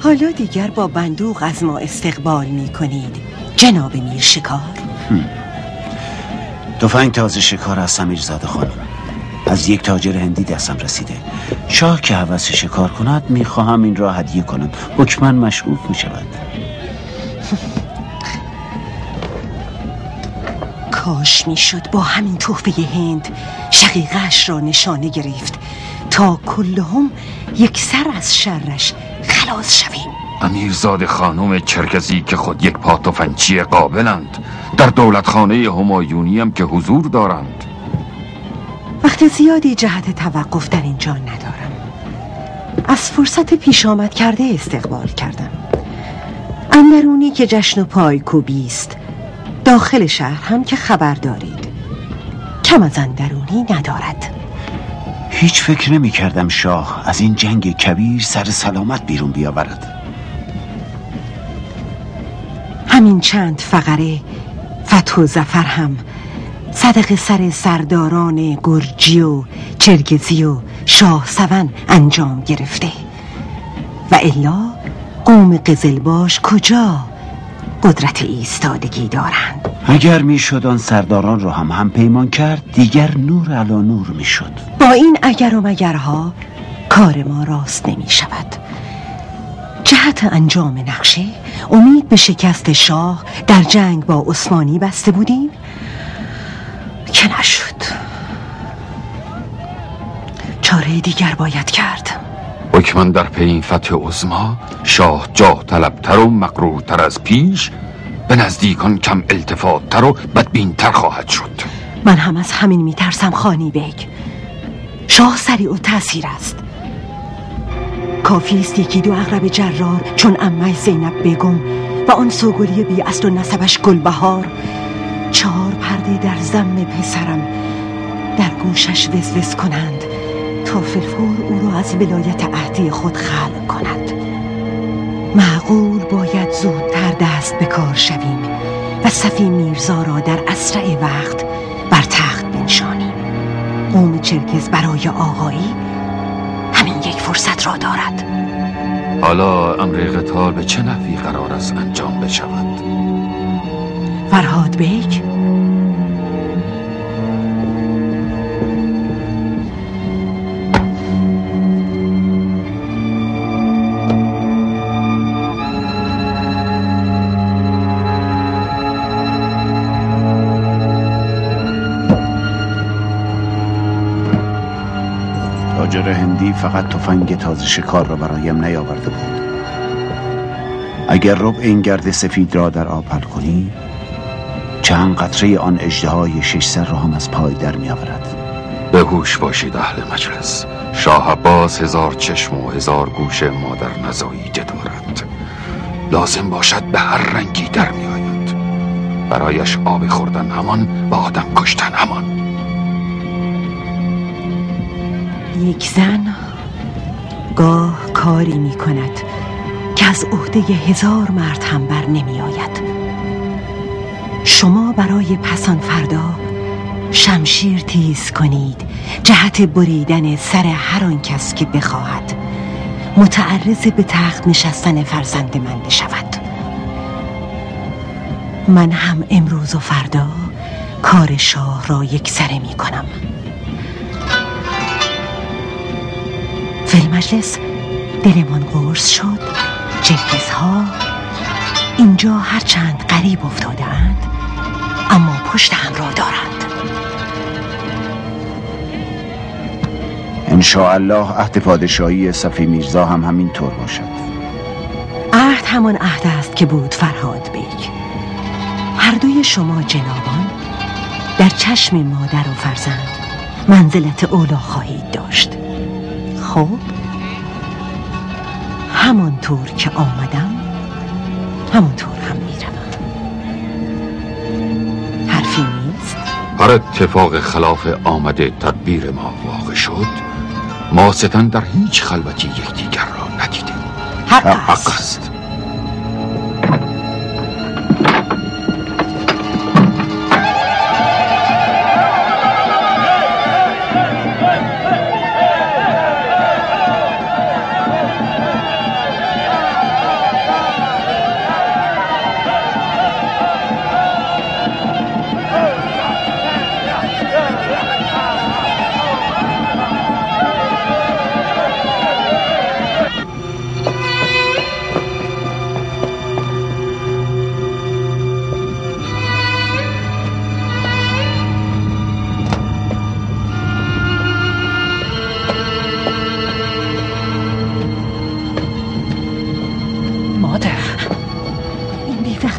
حالا دیگر با بندوق از ما استقبال می کنید جناب میر شکار؟ تفنگ تازه شکار از سمیرزاده خانم، از یک تاجر هندی دستم رسیده. شاه که هوس شکار کند میخواهم این را هدیه کنند، حکماً مشغول می شود. کاش میشد با همین تحفه هند شقیقه‌اش را نشانه گرفت تا کلهم یک سر از شرش خلاص شویم. امیرزاده خانم چرکزی که خود یک پاتوفنچی قابلند، در دولتخانه همایونی هم که حضور دارند. وقت زیادی جهت توقف در اینجا ندارم. از فرصت پیش آمد کرده استقبال کردم. اندرونی که جشن و پایکوبی است، داخل شهر هم که خبر دارید کم از اندرونی ندارد. هیچ فکر نمی کردم شاه از این جنگ کبیر سر سلامت بیرون بیاورد. همین چند فقره فتح و ظفر هم صدق سر سرداران گرجی و چرگزی و شاه سون انجام گرفته و الا قوم قزلباش کجا قدرت ایستادگی دارند. اگر میشد آن سرداران را هم پیمان کرد دیگر نور علی نور میشد. با این اگر و مگرها کار ما راست نمی شود. جهت انجام نقشه امید به شکست شاه در جنگ با عثمانی بسته بودیم که نشد. چاره دیگر باید کرد. حکماً در پی این فتح عظما شاه جاه طلبتر و مغرورتر از پیش، به نزدیکان کم التفاتتر و بدبینتر خواهد شد. من هم از همین میترسم خانی بیگ. شاه سریع و تأثیر است. کافی است یکی دو عقرب جرار چون عمه زینب بیگم و آن سوگلی بی اصل و نسبش گلبهار 4 پرده در ضم پسرم در گوشش وزوز کنند تا فلفور او را از ولایت عهدی خود خلع کند. معقول باید زودتر دست به کار شویم و صفی میرزا را در اسرع وقت بر تخت بنشانیم. قوم چرکز برای آقایی همین یک فرصت را دارد. حالا امر قتال به چه نحوی قرار است انجام بشود؟ فرهاد بیگ، تاجر هندی فقط تفنگ تازه شکار را برایم نیاورده بود. اگر ربع این گرد سفید را در آب حل کنی چند قطره آن اژدهای 6 سر را هم از پای در می آورد. به هوش باشید اهل مجلس. شاه عباس 1000 چشم و 1000 گوش مادر نزاییده دارد. لازم باشد به هر رنگی در می آید. برایش آب خوردن همان و آدم کشتن همان. یک زن گاه کاری می کند که از عهده 1000 مرد هم بر نمی آید. شما برای پسان فردا شمشیر تیز کنید جهت بریدن سر هر آن کس که بخواهد متعرض به تخت نشستن فرزند من بشود. من هم امروز و فردا کار شاه را یک سره می کنم. فی المجلس دلمان قرص شد. چرکزها اینجا هرچند غریب افتاده اند اما پشت هم را دارند. انشاءالله عهد پادشاهی صفی میرزا هم همین طور باشد. عهد همان عهد است که بود فرهاد بیگ. هر دوی شما جنابان در چشم مادر و فرزند منزلت اولا خواهید داشت. خب همانطور که آمدم همانطور هم میروم. حرفی نیست. هر اتفاق خلاف آمده تدبیر ما واقع شد، ما ستن در هیچ خلوتی یکدیگر را ندیدیم. حق است.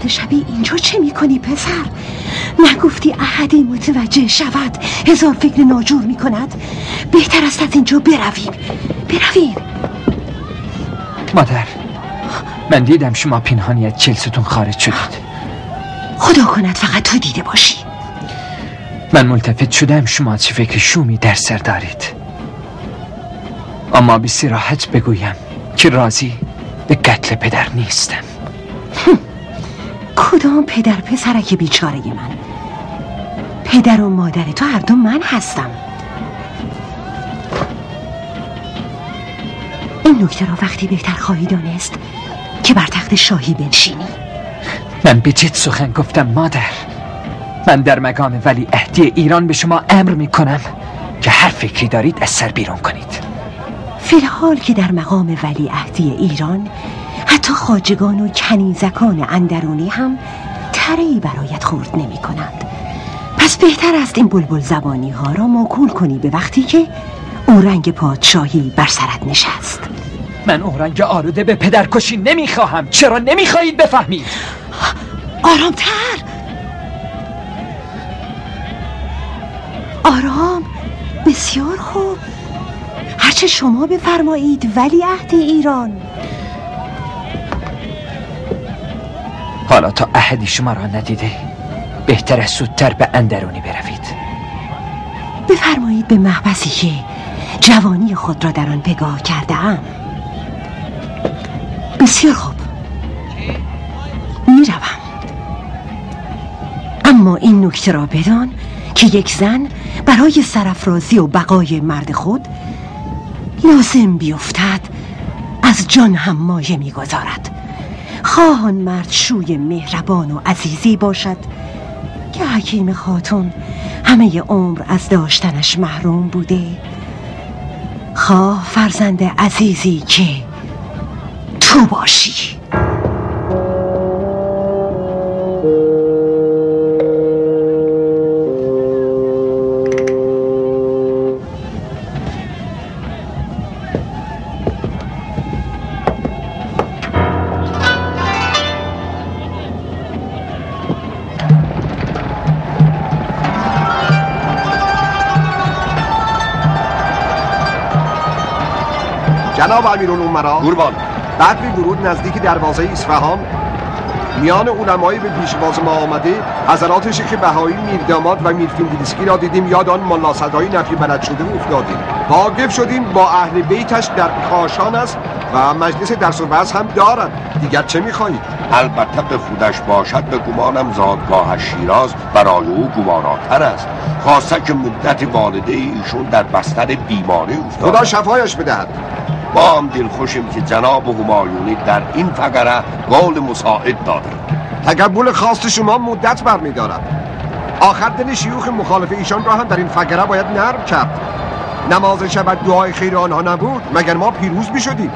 وقت شبی اینجا چه میکنی پسر؟ نگفتی احدی متوجه شود 1000 فکر ناجور میکند؟ بهتر است از اینجا برویم. مادر، من دیدم شما پنهانی از جلستون خارج شدید. خدا کند فقط تو دیده باشی. من ملتفت شدم شما چه فکر شومی در سر دارید، اما به صراحت بگویم که راضی به قتل پدر نیستم. کدام پدر پسرک بیچاره من؟ پدر و مادر تو هر دو من هستم. این نکته را وقتی بهتر خواهی دانست که بر تخت شاهی بنشینی. من به جد سخن گفتم مادر. من در مقام ولی عهدی ایران به شما امر می کنم که هر فکری دارید از سر بیرون کنید. فی الحال که در مقام ولی عهدی ایران حتی خواجگان و کنیزکان اندرونی هم تره‌ای برایت خورد نمی کنند. پس بهتر است این بلبل زبانی ها را موکول کنی به وقتی که اورنگ پادشاهی بر سرت نشست. من اورنگ آلوده به پدرکشی نمیخواهم. چرا نمیخواهید بفهمید؟ آرامتر. آرام. بسیار خوب. هرچه شما بفرمایید ولی عهد ایران. حالا تا احدی شما را ندیده بهتر است زودتر به اندرونی بروید. بفرمایید به محبسی که جوانی خود را در آن پگاه کرده ام. بسیار خوب، میروم. اما این نکته را بدان که یک زن برای سرافرازی و بقای مرد خود لازم بیفتد از جان هم مایه میگذارد. خواه آن مرد شوی مهربان و عزیزی باشد که حکیم خاتون همه عمر از داشتنش محروم بوده، خواه فرزند عزیزی که تو باشی. جناب امیرالامرا، قربان. بعد به ورود نزدیک دروازه اصفهان میان علمای به پیشواز ما آمده حضرات شیخ بهایی میرداماد و میرفیندیلسکی را دیدیم. یاد آن ملا صدای نفی بلد شده افتادیم. واقف شدیم با اهل بیتش در کاشان است و مجلس درس و وعظ هم دارد. دیگر چه میخواهید؟ البته به خودش باشد به گمانم زادگاه شیراز برای او گواراتر است، خاصه که مدت والده ایشون در بستر بیماری افتاده. خدا شفایش بدهد. ما هم دلخوشیم که جناب همایونی در این فقره قول مساعد دادند. تقبل خواست شما مدت برمی‌دارد. آخر دل شیوخ مخالف ایشان را هم در این فقره باید نرم کرد. نماز شب و دعای خیر آنها نبود مگر ما پیروز می‌شدیم؟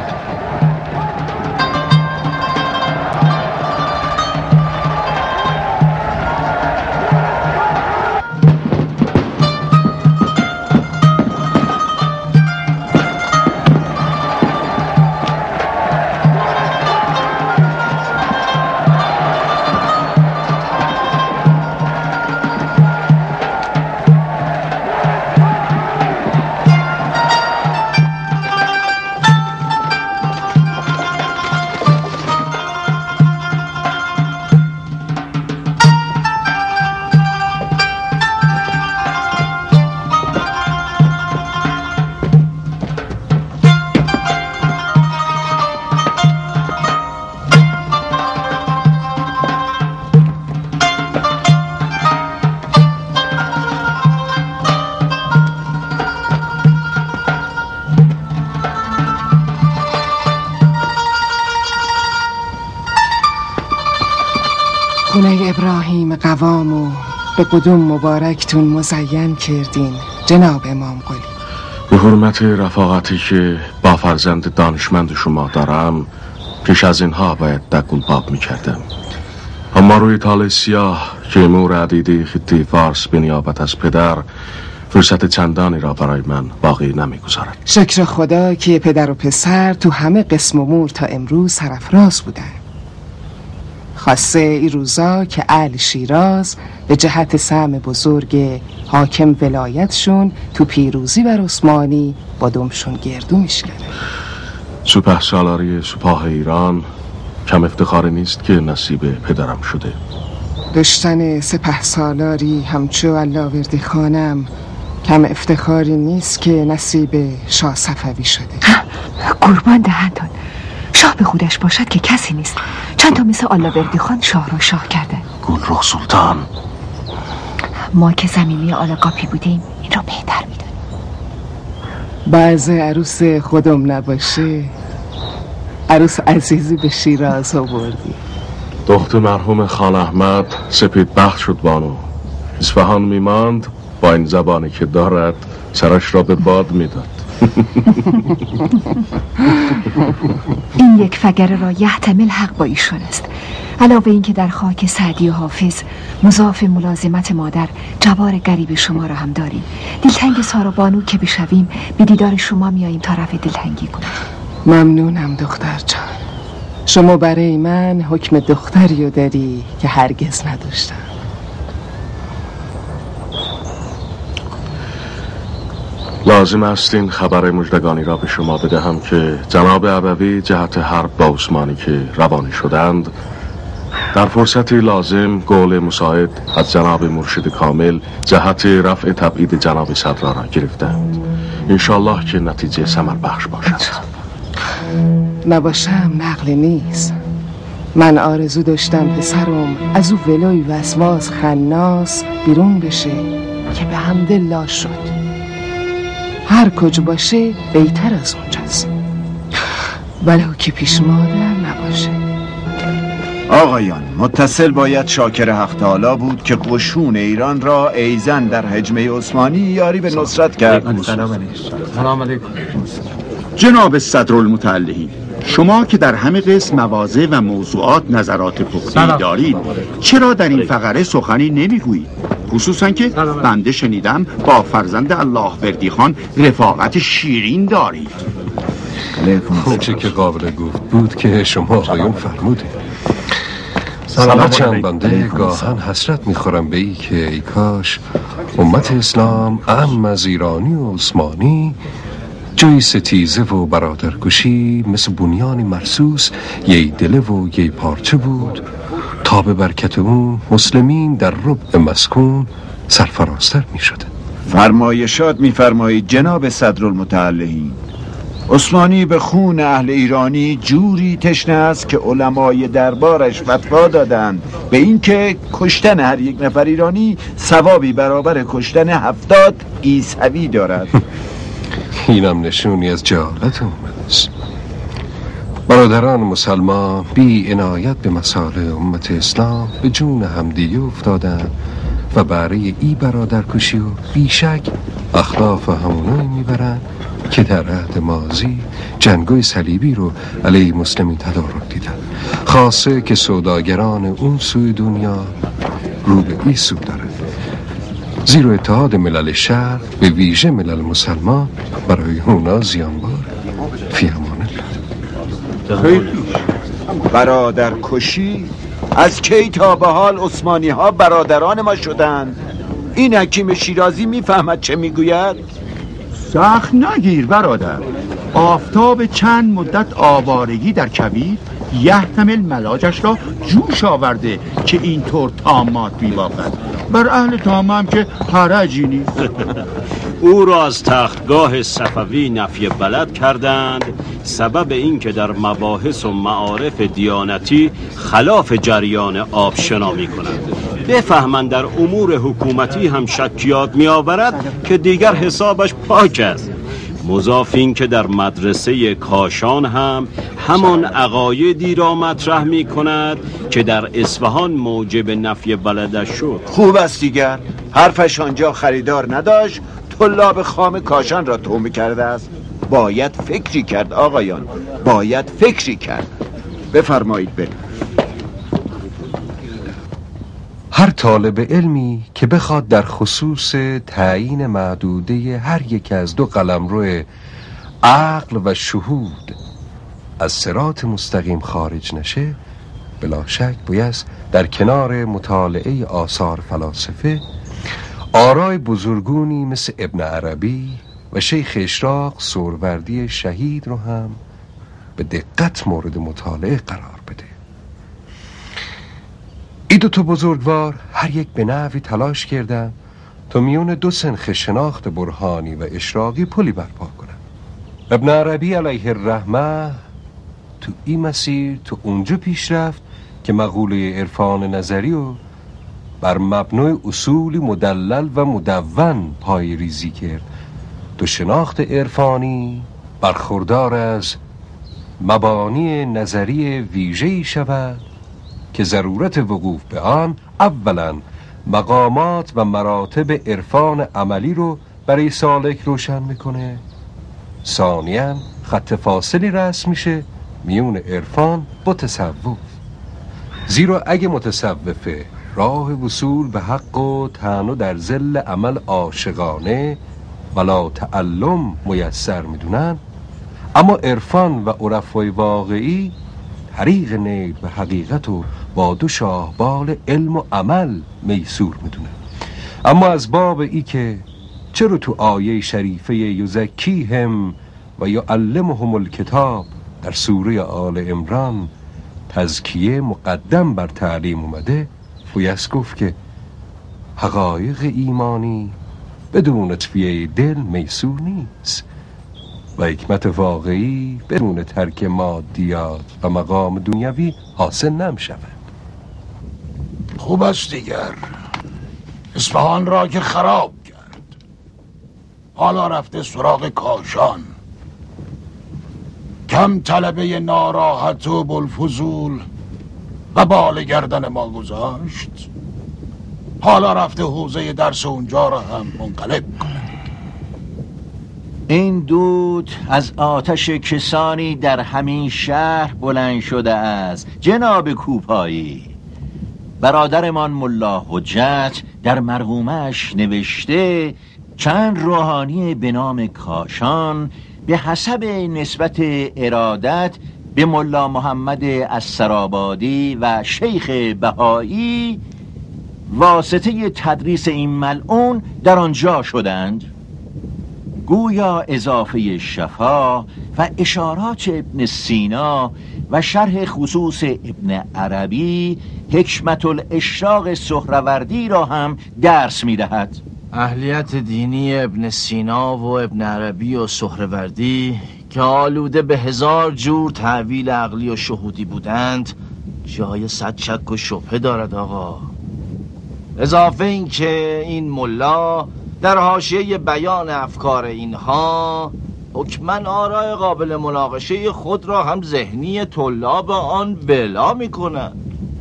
خونه ابراهیم قوامو به قدوم مبارکتون مزین کردین جناب امام قلی. به حرمت رفاقتی که با فرزند دانشمند شما دارم پیش از اینها باید دکون باب میکردم، اما روی تال سیاه که امور عدیده خطی فارس بنیابت از پدر فرصت چندانی را برای من باقی نمیگذارد. شکر خدا که پدر و پسر تو همه قسم امور تا امروز سرافراز بودن. خاصه این روزا که اهل شیراز به جهت سهم بزرگ حاکم ولایتشون تو پیروزی بر عثمانی با دمشون گردو میشکنه. سپهسالاری سپاه ایران کم افتخاری نیست که نصیب پدرم شده. داشتن سپهسالاری همچو علاوردی خانم کم افتخاری نیست که نصیب شاه صفوی شده. قربان دهندون، شاه به خودش باشد که کسی نیست. چند تا مثل علاوردی خان شاه رو شاه کرده. گلرخ سلطان، ما که زمینی آل قاپی بودیم این رو بهتر میدونیم. بعض عروس خودم نباشه عروس عزیزی به شیراز آوردی. دختر مرحوم خان احمد سپید بخت شد بانو. اصفهان میماند با این زبانی که دارد سرش را به باد میداد. این یک فگره را یحتمل حق با ایشون است. علاوه این که در خاک سعدی و حافظ مضاف ملازمت مادر جوار گریب شما را هم داریم. دلتنگ سارا بانو که بشویم به دیدار شما میاییم تا رفع دلتنگی کنیم. ممنونم دختر جان. شما برای من حکم دختری رو داری که هرگز نداشتم. لازم است این خبر مژدگانی را به شما بدهم که جناب ابوی جهت حرب با عثمانی که روانه شدند در فرصتی لازم قول مساعد از جناب مرشد کامل جهت رفع تبعید جناب صدرا را گرفتند. انشالله که نتیجه ثمر بخش باشد. نباشم نقل نیست. من آرزو داشتم پسرم از او ولای وسواس خناس بیرون بشه که به حمدالله شد. هر کجا باشه بهتر از اونجاست، ولو که پیش مادر نباشه. آقایان، متصل باید شاکر حق تعالی بود که قشون ایران را ایزن در هجمه عثمانی یاری به نصرت کرد. سلام علیکم. جناب صدرالمتعلقین، شما که در همه قسم مواضع و موضوعات نظرات پخته‌ای دارید، چرا در این فقره سخنی نمیگویید؟ خصوصا که بنده شنیدم با فرزند اللهوردی خان رفاقت شیرین دارید. چه که قابل گفت بود که شما آقایون فرمودید. چند بنده گاهن حسرت میخورم به ای که ای کاش امت اسلام اهم از ایرانی و عثمانی جای ستیزه و برادرکشی مثل بنیان مرصوص یه دله و یه پارچه بود تا به برکت اون مسلمین در ربع مسکون سرفرازتر می شده. فرمایشات میفرمایید جناب صدرالمتعلقین. عثمانی به خون اهل ایرانی جوری تشنه است که علمای دربارش فتوا دادند به اینکه کشتن هر یک نفر ایرانی ثوابی برابر کشتن 70 عیسوی دارد. اینم نشونی از جهالت است. برادران مسلمان بی عنایت به مصالح امت اسلام به جون همدیگه افتادن و برای ای برادرکشی و بیشک اخلاف همونایی میبرن که در عهد ماضی جنگای صلیبی رو علیه مسلمین تدارک دیدن، خاصه که سوداگران اون سوی دنیا رو به ای سو دارن. زیرا اتحاد ملل شرق به ویژه ملل مسلمان برای اونا زیانبار. فی امان الله. برادر کشی از کی تا به حال عثمانی ها برادران ما شدند؟ این حکیم شیرازی میفهمد چه میگوید؟ سخت نگیر برادر. آفتاب چند مدت آوارگی در کویر یحتمل ملاجش را جوش آورده که اینطور طامات میبافد. بر اهل طامه هم که حرجی نیست. او را از تختگاه صفوی نفی بلد کردند سبب این که در مباحث و معارف دیانتی خلاف جریان آبشنا می کنند. بفهمند در امور حکومتی هم شکیات می آورد که دیگر حسابش پاک است. مضاف این که در مدرسه کاشان هم همان عقایدی را مطرح می کند که در اصفهان موجب نفی بلدش شد. خوب است دیگر. حرفش آنجا خریدار نداشت، طلاب خام کاشان را تومه کرده است. باید فکری کرد آقایان، باید فکری کرد. بفرمایید بریم. هر طالب علمی که بخواد در خصوص تعیین معدوده هر یک از دو قلمرو عقل و شهود از صراط مستقیم خارج نشه بلا شک بایست در کنار مطالعه آثار فلاسفه آرای بزرگونی مثل ابن عربی و شیخ اشراق سهروردی شهید رو هم به دقت مورد مطالعه قرار بده. این دو تا بزرگوار هر یک به نحوی تلاش کردن تا میون دو سنخ شناخت برهانی و اشراقی پلی برپا کنن. ابن عربی علیه الرحمه تو این مسیر تو اونجا پیش رفت که مقوله عرفان نظری رو بر مبنای اصولی مدلل و مدون پای ریزی کرد تو شناخت عرفانی برخوردار از مبانی نظری ویژه‌ای شود که ضرورت وقوف به آن اولا مقامات و مراتب عرفان عملی رو برای سالک روشن میکنه، ثانیاً خط فاصلی رسم میشه میون عرفان با تصوف. زیرا اگه متصوفه راه وصول به حق و تنها در ظل عمل عاشقانه ولا تعلم میسر میدونن، اما عرفان و عرفای واقعی طریق نیل به حقیقت و با دو شاهبال علم و عمل میسور میدونن. اما از باب ای که چرا تو آیه شریفه یزکیهم و یعلمهم الکتاب در سوره آل عمران تزکیه مقدم بر تعلیم اومده، بایست گفت که حقایق ایمانی بدون تفیه دل میسور نیست و حکمت واقعی بدون ترک مادیات و مقام دنیوی حاصل نمی‌شود. خوب است دیگر. اصفهان را که خراب کرد، حالا رفته سراغ کاشان. کم طلبه ناراحت و بلفضول و بال گردن ما گذاشت، حالا رفته حوزه درس اونجا را هم منقلب کند. این دود از آتش کسانی در همین شهر بلند شده است جناب کوپایی. برادرمان ملا حجت در مرحومش نوشته چند روحانی به نام کاشان به حسب نسبت ارادت به ملا محمد السرابادی و شیخ بهایی واسطه تدریس این ملعون در آنجا شدند. گویا اضافه شفا و اشارات ابن سینا و شرح خصوص ابن عربی حکمت الاشراق سهروردی را هم درس می دهد. اهلیت دینی ابن سینا و ابن عربی و سهروردی که آلوده به 1000 جور تحویل عقلی و شهودی بودند جای صد شک و شبهه دارد آقا. اضافه این که این ملا در حاشیه بیان افکار اینها حکمن آراء قابل مناقشه خود را هم ذهنی طلاب آن بلا می کنند.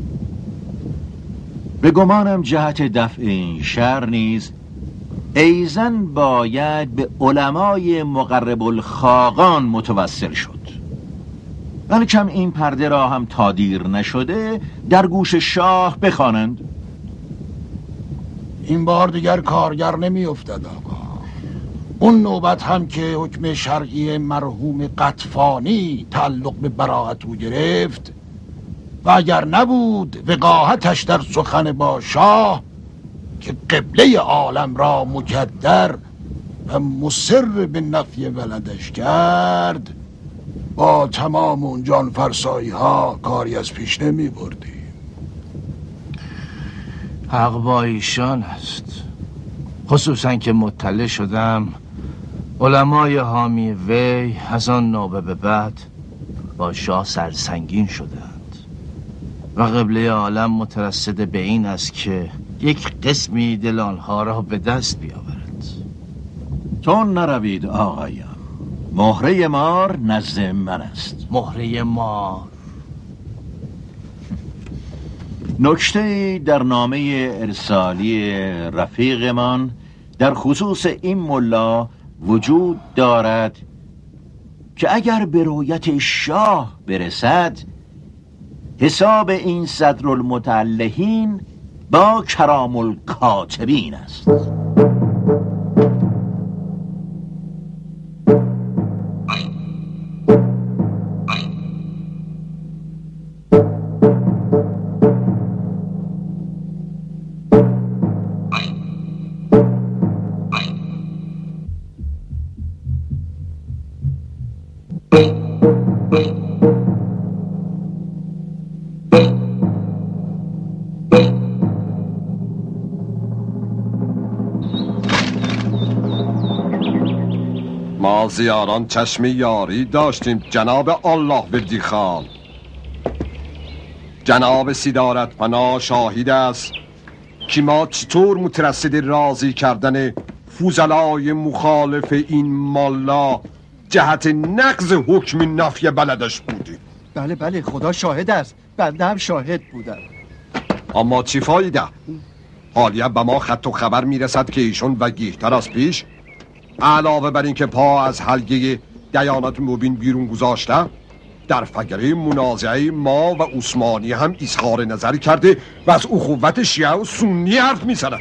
به گمانم جهت دفع این شر نیز ایزن باید به علمای مقرب الخاقان متوسل شد. ولی کم این پرده را هم تا دیر نشده در گوش شاه بخوانند. این بار دیگر کارگر نمی افتد آقا. اون نوبت هم که حکم شرعی مرحوم قطفانی تعلق به براءت او گرفت و اگر نبود وقاحتش در سخن با شاه که قبله عالم را مکدر و مصر به نفی ولدش کرد، با تمام اون جان فرسایی ها کاری از پیش نمی بردیم. حق با ایشان است، خصوصا که مطلع شدم علمای حامی وی از آن نوبه به بعد با شاه سرسنگین شدند و قبله عالم مترصد به این است که یک قسمی دل آنها را به دست بیاورد. تون نروید آقایم، مهره مار نزد من است. مهره مار؟ نکته در نامه ارسالی رفیقمان در خصوص این ملا وجود دارد که اگر به رویت شاه برسد حساب این صدر المتعلهین با کرام الکاتبین است. ما زیاران چشم یاری داشتیم جناب الله بدی خان. جناب سیدارت پناه شاهید است که ما چطور مترصد راضی کردن فوزلای مخالف این مالا جهت نقض حکم نفی بلدش بودیم. بله بله خدا شاهد است، بنده هم شاهد بودم. اما چی فایده؟ حالیه به ما خط و خبر میرسد که ایشون وگیه‌تر از پیش علاوه بر این که پا از حلقه دیانت مبین بیرون گذاشته در فگره منازعه ما و عثمانی هم اظهار نظر کرده و از اخوت شیعه و سنی حرف میزند.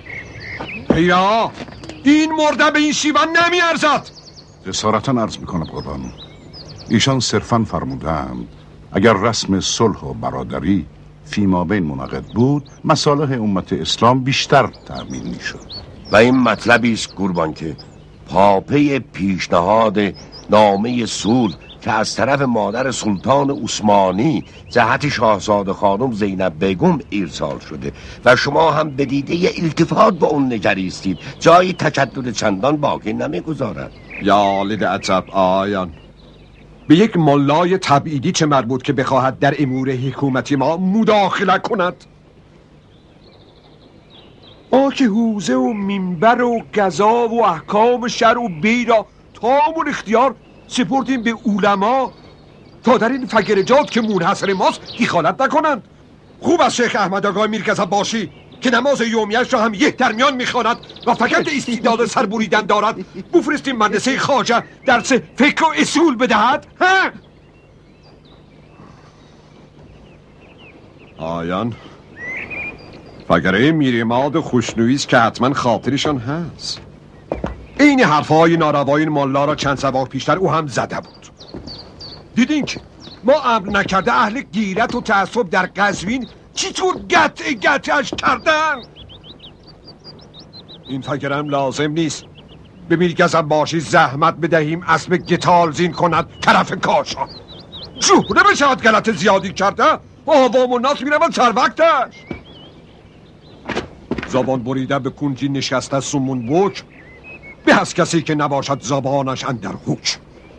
یا این مرده به این شیوه نمیارزد. جسارتا عرض میکنم قربان، ایشان صرفا فرمودند اگر رسم صلح و برادری فیما بین منعقد بود مصالح امت اسلام بیشتر تأمین میشد. و این مطلبی است قربان که پاپی پیشنهاد نامه صلح که از طرف مادر سلطان عثمانی جهت شاهزاده خانم زینب بیگم ارسال شده و شما هم به دیده التفات با اون نگریستید، جایی تشدد چندان باقی نمیگذارد. یا لید عجب آیان، به یک ملای تبعیدی چه مربوط که بخواهد در امور حکومتی ما مداخله کند؟ ما که حوزه و منبر و قضا و احکام شرع و بیرا تمام اختیار سپردیم به علما تا در این فگرجات که منحصر ماست دخالت نکنند. خوب از شیخ احمد آقای میرکزد باشی که نماز یومیش را هم یک در میان میخواند و فقط استعداد سربریدن دارد بفرستیم مدرسه خواجه درس فقه و اصول بدهد. آیان فگره میرماد و خوشنویست که حتما خاطرشان هست. این حرفهای ناروای ملا را چند سباق پیشتر او هم زده بود. دیدین که ما امر نکرده اهل گیرت و تعصب در قزوین چطور گتش کردن؟ این فگرم لازم نیست به میرگزم باشی زحمت بدهیم اسب گتال زین کند طرف کاشان. جوره بشود غلط زیادی کرده آوام و ناس میرون سر وقتش. زبان بریده به کنجی نشسته سمون بوک به از کسی که نباشد زبانش اندر حکم.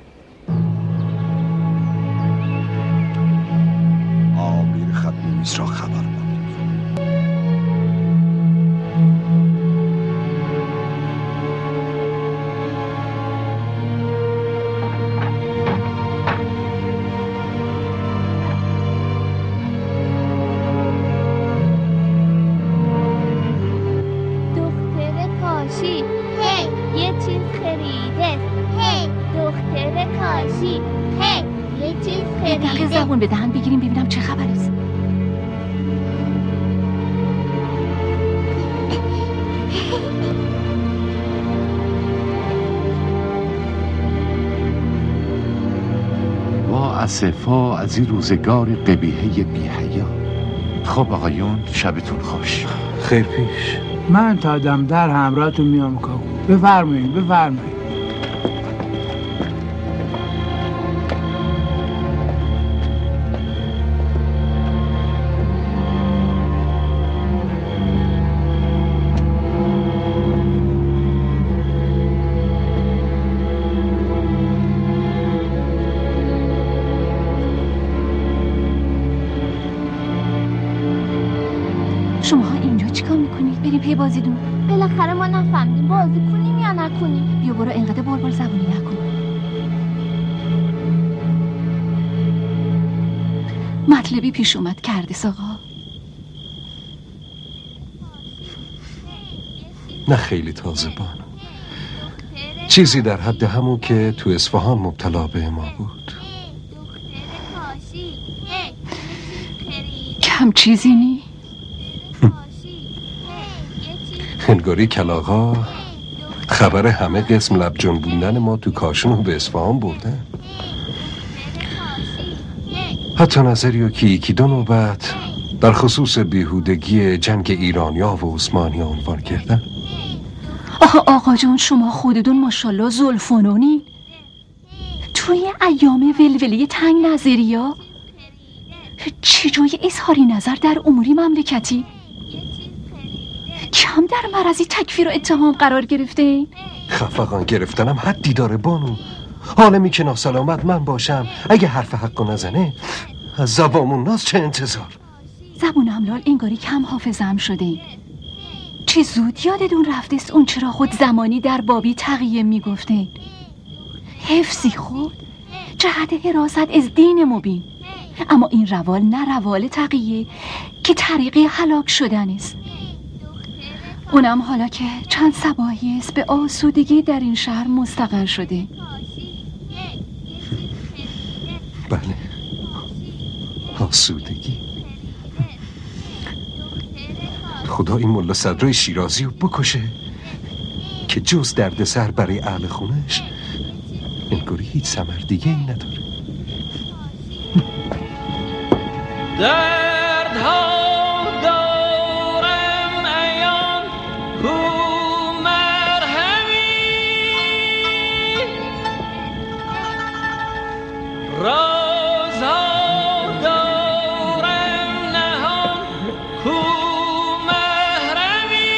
آمیر خدنویس را خبر بود. به دهن بگیریم ببینم چه خبر است. وا اسفا از این روزگار قبیحه بی‌حیا. خب آقایون شبتون خوش. خیر پیش. من تا دم در همراهتون میام کاکو. بفرمایید. پی بازی دون بالاخره ما نفهمیدیم بازی کنیم یا نکنیم. بیا برو اینقدر بلبل زبونی نکن. مطلبی پیش اومد کردیس آقا؟ نه خیلی تازه بانو، چیزی در حد همون که تو اصفهان مبتلا به ما بود. کم چیزی نی؟ انگاری کلاغا خبر همه قسم لب جنبوندن ما تو کاشان و به اصفهان بردن. حتی نظری که یکی دو نوبت در خصوص بیهودگی جنگ ایرانیا و عثمانی عنوان کردن. آقا جان شما خودتون ماشاءالله زلفونونین. توی ایام ولوله تنگ نظریا چه جای اظهاری نظر در اموری مملکتی؟ کم در معرض تکفیر و اتهام قرار گرفته؟ خفقان گرفتنم حدی داره بانو. حالمی که ناسلامت من باشم اگه حرف حقو نزنه از زبامون ناز چه انتظار؟ زبون املال انگاری کم حافظم شده این. چه زود یادتون رفتست اون چرا خود زمانی در بابی تقیه میگفته. حفظی خود جهت حراست از دین مبین، اما این روال نه روال تقیه که طریقی هلاک شدن است. اونم حالا که چند صباحی است به آسودگی در این شهر مستقر شده. بله، آسودگی. خدا این ملا صدرای شیرازی رو بکشه که جز دردسر برای اهل خونش انگاری هیچ ثمر دیگه ای نداره. دردها دارم ایان کو مرهمی، رازها دارم نهان کو محرمی،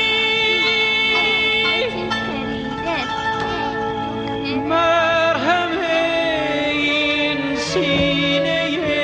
مرهم این سینه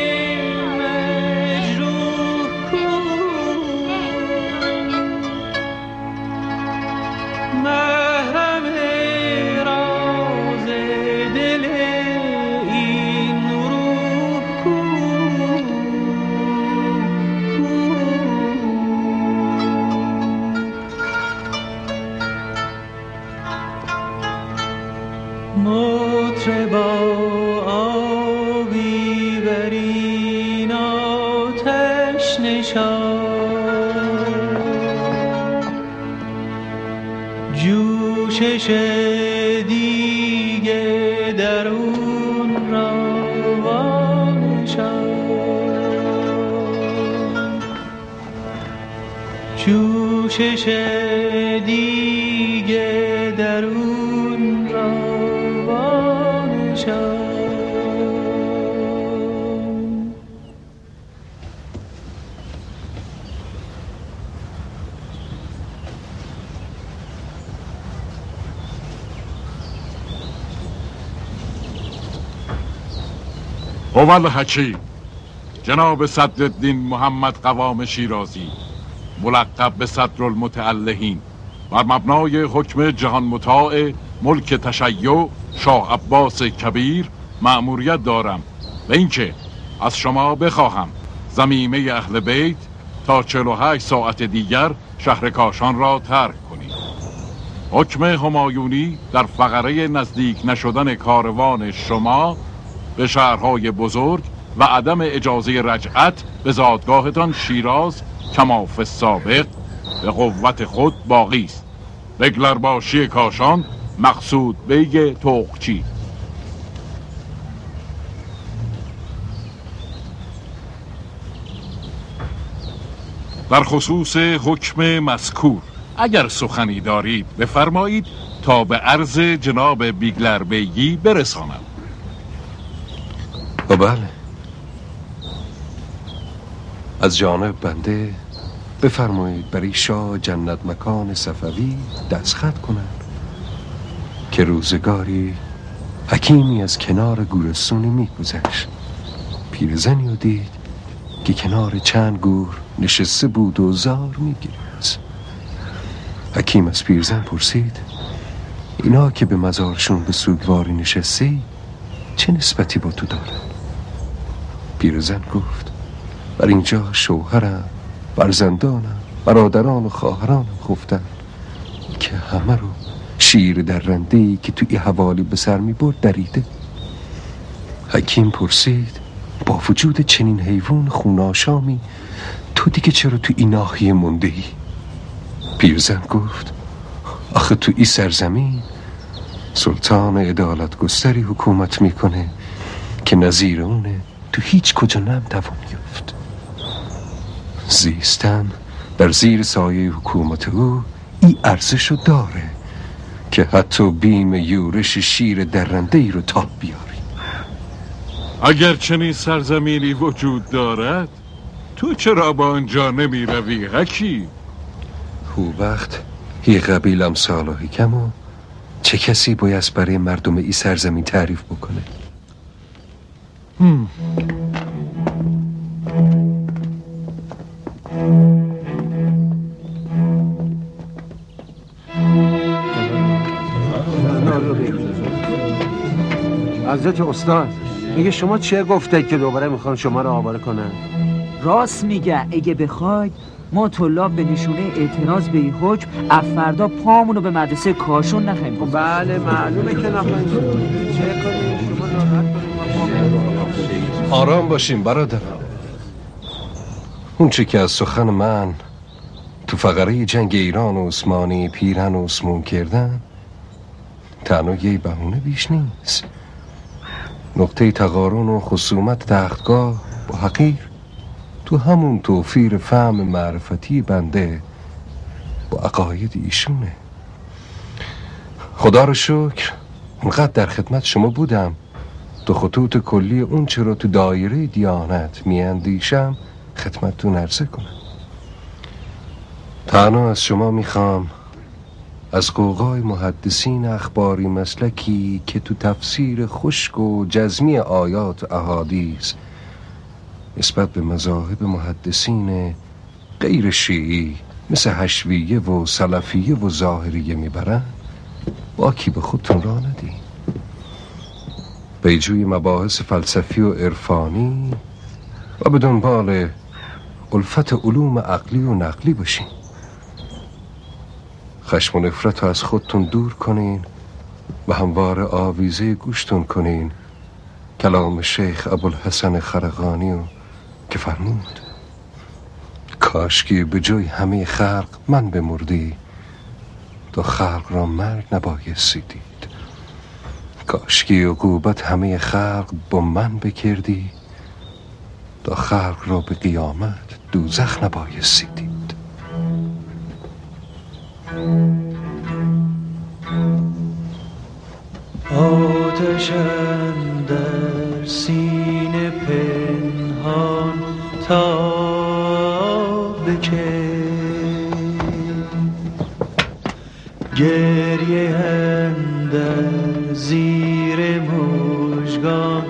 جوشش دیگه درون روان شد، جوشش دیگه درون روان شد. اول حکیم جناب صدرالدین محمد قوام شیرازی ملقب به صدرالمتعلهین بر مبنای حکم جهان مطاع ملک تشیع شاه عباس کبیر مأموریت دارم و اینکه از شما بخواهم ضمیمه اهل بیت تا 48 ساعت دیگر شهر کاشان را ترک کنید. حکم همایونی در فقره نزدیک نشدن کاروان شما به شهرهای بزرگ و عدم اجازه رجعت به زادگاهتان شیراز کما فی السابق به قوت خود باقی است. بگلرباشی کاشان مقصود بیگ توقچی. در خصوص حکم مذکور اگر سخنی دارید بفرمایید تا به عرض جناب بیگلر بیگی برسانم. بله، از جانب بنده بفرمایید برای شاه جنت مکان صفوی دستخط کنند که روزگاری حکیمی از کنار گورستونی می‌گذشت. پیرزنی رو دید که کنار چند گور نشسته بود و زار می‌گریست. حکیم از پیرزن پرسید اینا که به مزارشون به سوگواری نشستی چه نسبتی با تو دارن؟ پیرزن گفت بر اینجا شوهرم، فرزندانم، برادران و خواهرانم خفتن که همه رو شیر درنده‌ای که توی حوالی به سر می برد دریده. حکیم پرسید با وجود چنین حیوان خوناشامی تو دیگه چرا تو این ناحیه مونده ای؟ پیرزن گفت آخه تو این سرزمین سلطان عدالت گستری حکومت میکنه که نظیر اونه تو هیچ کجا نمیتوان یافت. زیستن در زیر سایه حکومت او ای ارزشو داره که حتی بیم یورش شیر درنده ای رو تاب بیاری. اگر چنین سرزمینی وجود دارد تو چرا با آنجا نمی روی حکی؟ او وقت هی قبیلم سالا حکمو چه کسی باید برای مردم ای سرزمین تعریف بکنه؟ حضرت استاد میگه شما چه گفته که دوباره میخوان شما رو آواره کنن؟ راست میگه. اگه بخواید ما طلاب به نشونه اعتراض به این حکم افردا پامونو به مدرسه کاشون نخواهیم. بله معلومه که نخواهیم. چه کنیم؟ شما ناراحت کنیم. آرام باشیم برادرم. اون چه که از سخن من تو فقره جنگ ایران و عثمانی پیرهن و عثمون کردن تنها یه بهونه بیش نیست. نقطه تقارن و خصومت تختگاه با حقیر تو همون توفیر فهم معرفتی بنده با عقاید ایشونه. خدا رو شکر اونقدر در خدمت شما بودم تو خطوط کلی اون چرا تو دایره دیانت میاندیشم خدمتتون عرضه کنم. تنها از شما میخوام از قوقای محدثین اخباری مسلکی که تو تفسیر خشک و جزمی آیات و احادیث نسبت به مذاهب محدثین غیر شیعی مثل حشویه و سلفیه و ظاهریه میبرن باکی به خودتون راه ندین. به جوی مباحث فلسفی و عرفانی و به دنبال الفت علوم عقلی و نقلی باشین. خشم و نفرت رو از خودتون دور کنین و هموار آویزه گوشتون کنین کلام شیخ ابوالحسن خرقانی که فرمود کاشکی به جای همه خلق من بمردی تا خلق را مرگ نبایستی دید. کاشکی عقوبت همه خلق با من بکردی تا خلق را به قیامت دوزخ نبایستی دید. آتش اندر سینه پنهان تا بکن گریه اندر زیر مژگان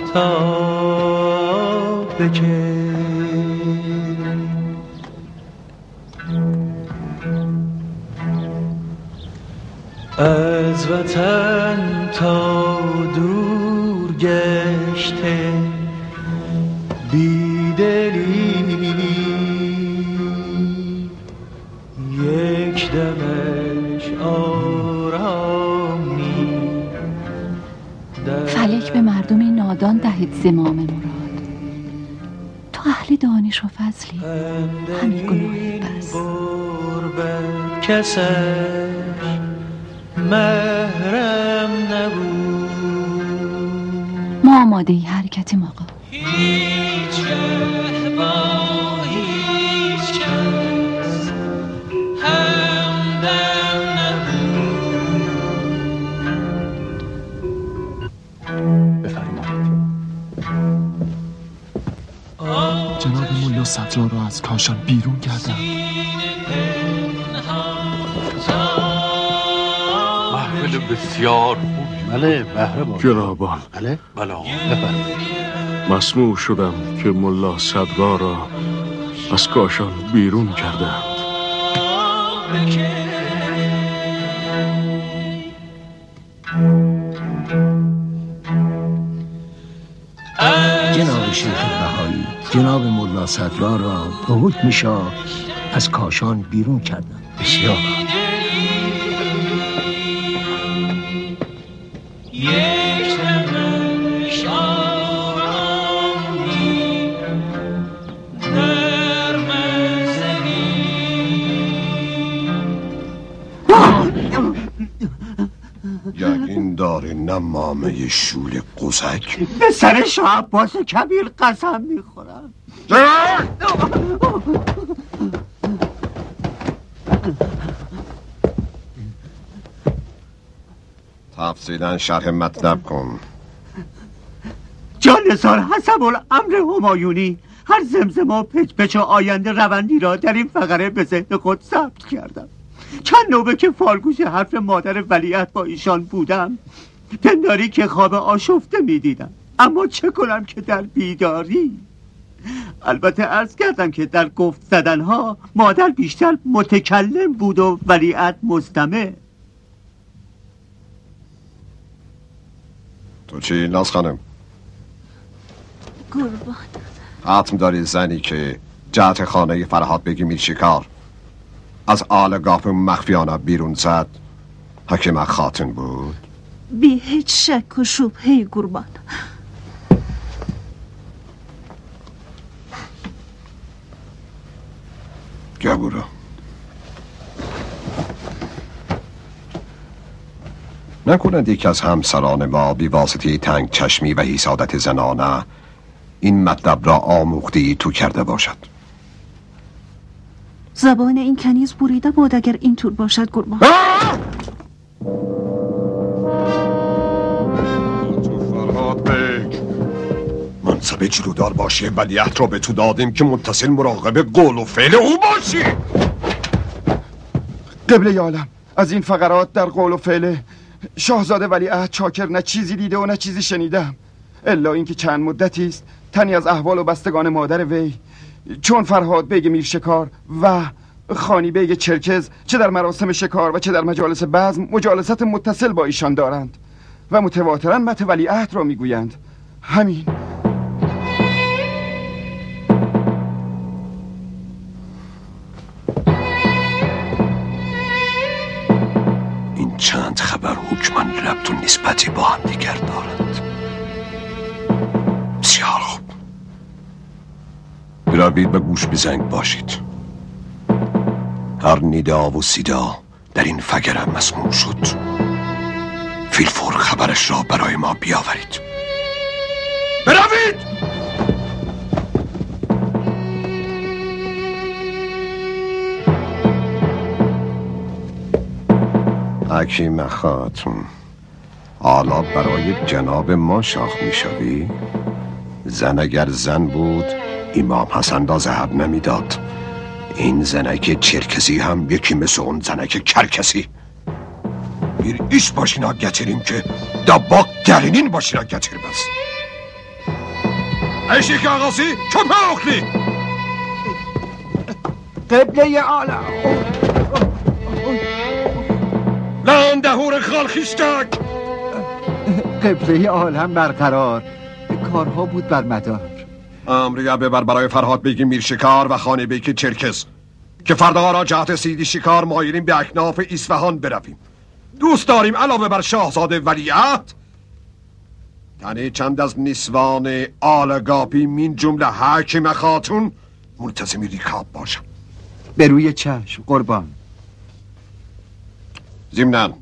تا بکن از وطن تا دور گشته بیدلی یک دمش آرامی فلک به مردم نادان دهید زمام مراد تو اهل دانش و فضلی همه گناهی بس کسش محرم نبود ما آماده حرکتیم آقا. هیچ با هیچ کس همدم نبود. جناب ملا صدرا را از کاشان بیرون کردم. بسیار خوب. بله بهره باد. جنابان بله بله مسموع شدم که ملا صدرا را از کاشان بیرون کردند. جناب شیخ بهایی جناب ملا صدرا را به حکم شاه از کاشان بیرون کردند. بسیار یقین داره نمامه شول قوزک؟ به سر شاه عباس کبیر قسم میخورم. تفصیلا شرح مطلب کن. جانثار حسب الامر همایونی هر زمزمه و پچ پچ و آینده روندی را در این فقره به ذهن خود ثبت کردم. چند نوبه که فالگوش حرف مادر ولیعهد با ایشان بودم، پنداری که خواب آشفته میدیدم، اما چه کنم که در بیداری. البته عرض کردم که در گفت زدنها مادر بیشتر متکلم بود و ولیعهد مستمع. تو چی ناز خانم؟ قربان حتم داری زنی که جهت خانه فرهاد بگی میرشکار از آلگاه مخفیانه بیرون زد حکیم خاتون بود؟ بی هیچ شک و شبهه قربان. گبورا نکنند یکی از همسران ما بی واسطه تنگ چشمی و حسادت زنانه این مطلب را آموخته تو کرده باشد. زبان این کنیز بریده بود اگر اینطور باشد قربان. فرهاد بیگ، منصب جلودار باشی ولیعهد را به تو دادیم که متصل مراقب قول و فعل او باشی. قبله عالم، از این فقرات در قول و فعل شاهزاده ولیعهد چاکر نه چیزی دیده و نه چیزی شنیدم، الا اینکه چند مدتی است تنی از احوال و بستگان مادر وی چون فرهاد بیگ میرشکار و خانی بیگ چرکز چه در مراسم شکار و چه در مجالس بزم مجالست متصل با ایشان دارند و متواترا مت ولیعهد را میگویند. همین. این چند خبر حکمان ربط و نسبتی با هم دیگر دارند. بسیار خوب، بروید به گوش بزنگ باشید. هر ندا و صدا در این فقره مسموع شد فیلفور خبرش را برای ما بیاورید. بروید! حکیم خاتون، حالا برای جناب ما شاخ میشوی؟ زن اگر زن بود امام حسن را زهر نمیداد. این زنک چرکسی هم یکی مثل اون زنک کرکسی. bir iş başına getirin ki dabbak gelinin başına getirmez. Eşik ağası köpeği okli. قبله عالم. لان دهور خالخیشتک. قبله عالم برقرار، کارها بود بر مدار. امریه ببر برای فرهاد بیگ میرشکار و خانه بیگ چرکس که فردا را جهت سیدی شکار مایلیم به اکناف اصفهان برویم. دوست داریم علاوه بر شاهزاده ولیعهد تنه چند از نسوان آلگاپی من جمله حکیم خاتون ملتزم ریکاب باشم. به روی چشم قربان. ضمناً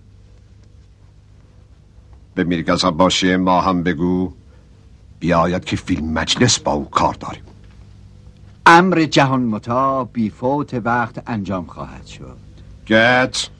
به میرگزا باشی ما هم بگو بیاید که فیلم مجلس با او کار داریم. امر جهان مطاع بی فوت وقت انجام خواهد شد. گت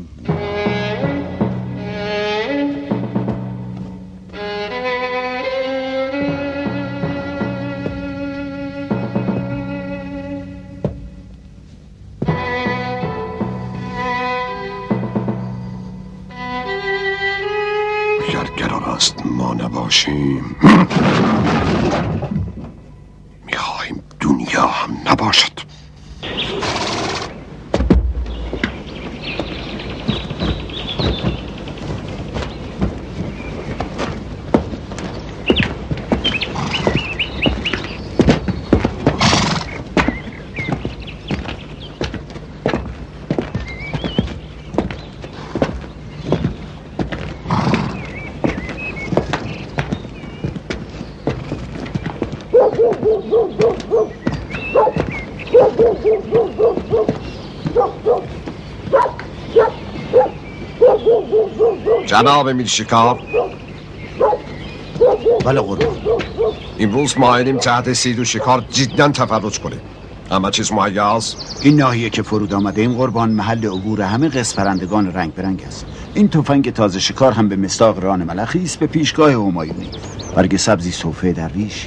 اگر قرار است ما نباشیم میخواهیم دنیا هم نباشد. جناب میرشکار، بله قربان. امروز مایلیم جهت صید و شکار جدا تفرج کنه. همه چیز مهیا است؟ این ناحیه که فرود آمده این قربان محل عبور همه قس پرندگان رنگ برنگ است. این تفنگ تازه شکار هم به مصداق ران ملخی است به پیشگاه همایونی. برگ سبزی صوفه درویش.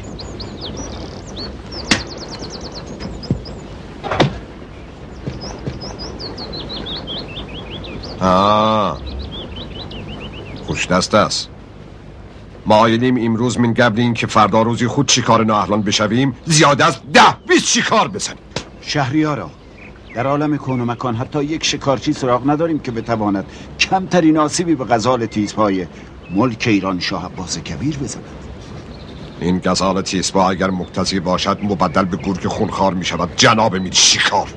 خوش دست است. مایلیم امروز من قبل این که فردا روزی خود شکار نااهلان بشویم زیاده از 10-20 شکار بزنیم. شهریارا، در عالم کون و مکان حتی یک شکارچی سراغ نداریم که بتواند کمترین آسیبی به غزال تیزپای ملک ایران شاه عباس کبیر بزند. این غزال تیزپا اگر مقتضی باشد مبدل به گرگ خونخوار می شود جناب میر شکار.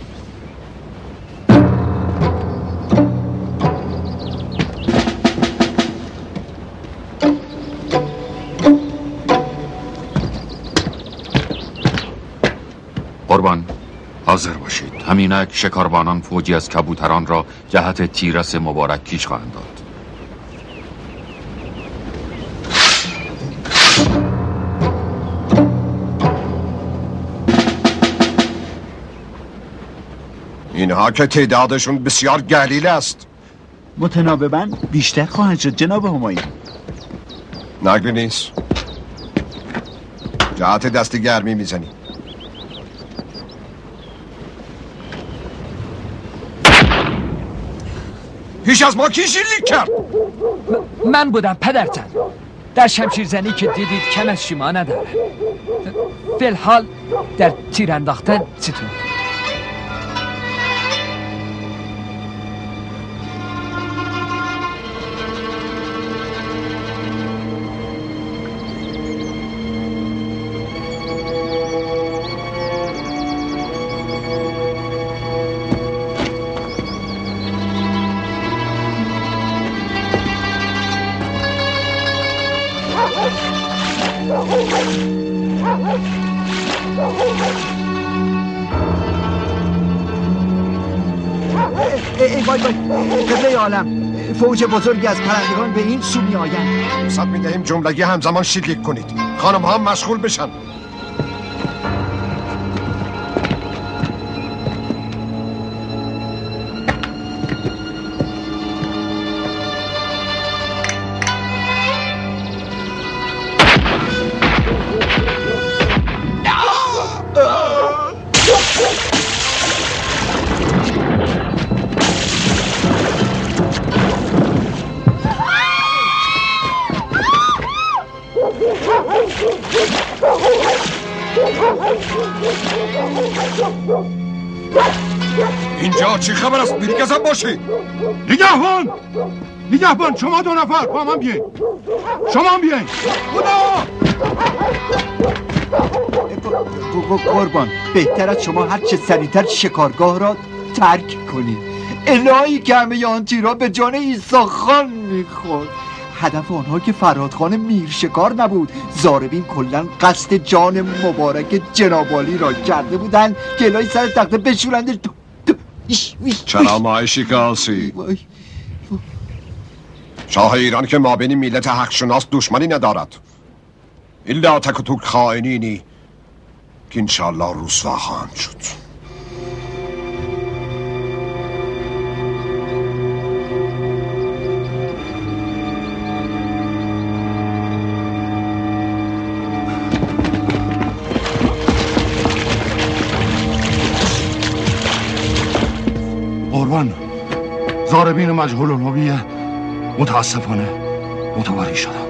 قربان حاضر باشید. همینک شکاربانان فوجی از کبوتران را جهت تیرس مبارک کیش خواهند داد. اینها که تعدادشون بسیار قلیل است. متناوباً بیشتر خواهند شد جناب همایون. نگلی نیست. جهت دست گرمی میزنی. پیش از ما کی شلیک کرد؟ من بودم پدرتن. در شمشیرزنی که دیدید کم از شما نداره. فی الحال در تیر انداختن چطور؟ ای وای قبله عالم، فوج بزرگی از پرندگان به این سو می آیند. رخصت می دهیم جملگی همزمان شلیک کنید. خانم ها مشغول بشن. اینجا چی خبر است؟ میری گذب باشی. نگهبان شما دو نفر با من بیاین. شما بیاین. قربان بهتر از شما هر چه سریعتر شکارگاه را ترک کنید. الهی که همه آن تیرها به جان عیسی خان میخورد. هدف آنها که فرهادخان میرشکار نبود. ضاربین کلن قصد جان مبارک جناب عالی را کرده بودند که الهی سر تخته بشورندش. چرا مایشی کاسی؟ شاه ایران که مابین ملت حق شناس دشمنی ندارد. الا تک و توک خائنینی که انشالله رسوا خواهند شد. قربان ضاربین مجهول الهویه متاسفانه متواری شدن.